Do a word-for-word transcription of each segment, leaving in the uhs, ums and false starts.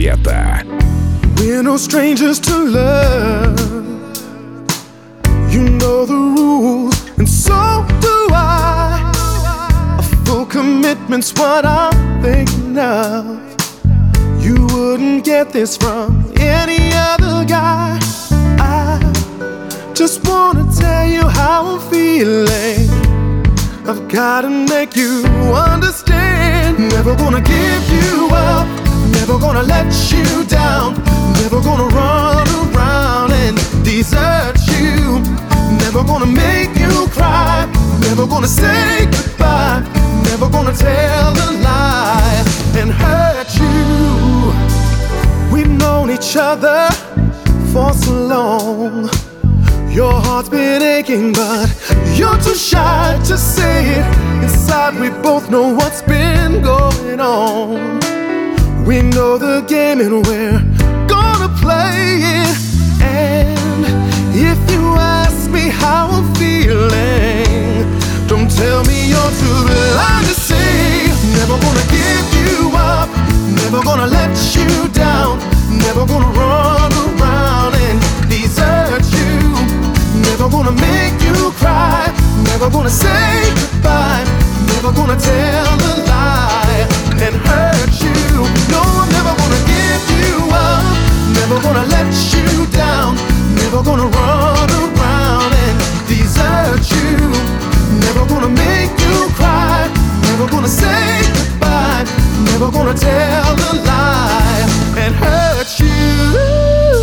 света. We're no strangers to love. You know the rules, and so do I. A full commitment's what I'm thinking of. You wouldn't get this from any other guy. I just wanna tell you how I'm feeling. I've gotta make you understand. Never gonna give you up, never gonna let you down, never gonna run around and desert you, never gonna make you cry, never gonna say goodbye, never gonna tell a lie and hurt you. We've known each other for so long. Your heart's been aching, but you're too shy to say it. Inside we both know what's been going on. We know the game and we're gonna play it. And if you ask me how I'm feeling, don't tell me you're too blind to see. Never gonna give you up, never gonna let you down, never gonna run around and desert you, never gonna make you cry, never gonna say goodbye, never gonna tell a lie and hurt you. No, I'm never gonna give you up, never gonna let you down, never gonna run around and desert you, never gonna make you cry, never gonna say goodbye, never gonna tell a lie and hurt you.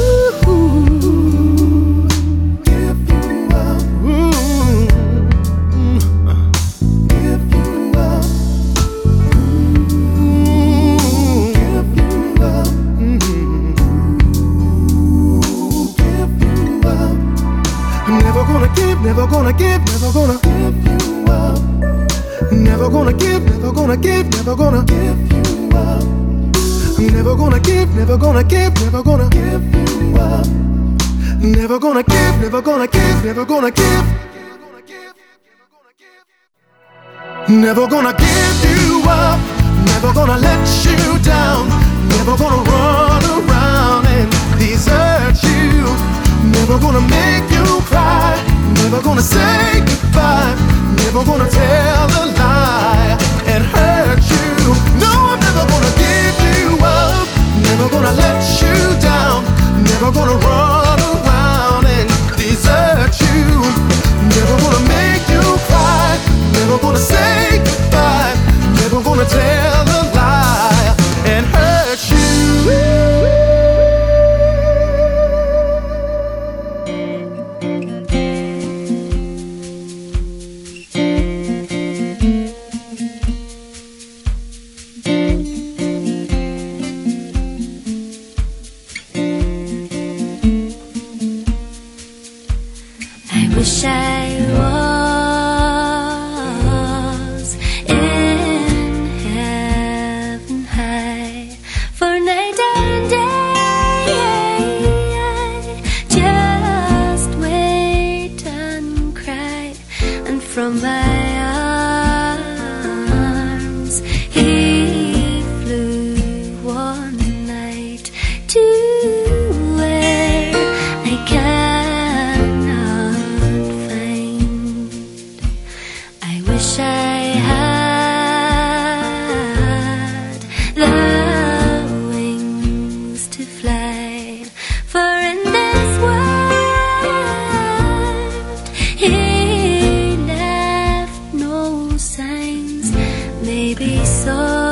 Never gonna give, never gonna give you up. Never gonna give, never gonna give, never gonna give you up. Never gonna give, never gonna give, never gonna give you up. Never gonna give, never gonna give, never gonna give. Never gonna give you up, never gonna let you down, never gonna run around and desert you, never gonna make you cry, never gonna say goodbye, never gonna tell a lie and hurt you. No, I'm never gonna give you up, never gonna let you down, never gonna run around and desert you, never gonna make you cry, never gonna say goodbye, never gonna tell a lie and hurt you. Wish I was in heaven high, for night and day I just wait and cry, and from my arms he flew one night to where I can't. Wish I had the wings to fly, for in this world he left no signs, maybe so.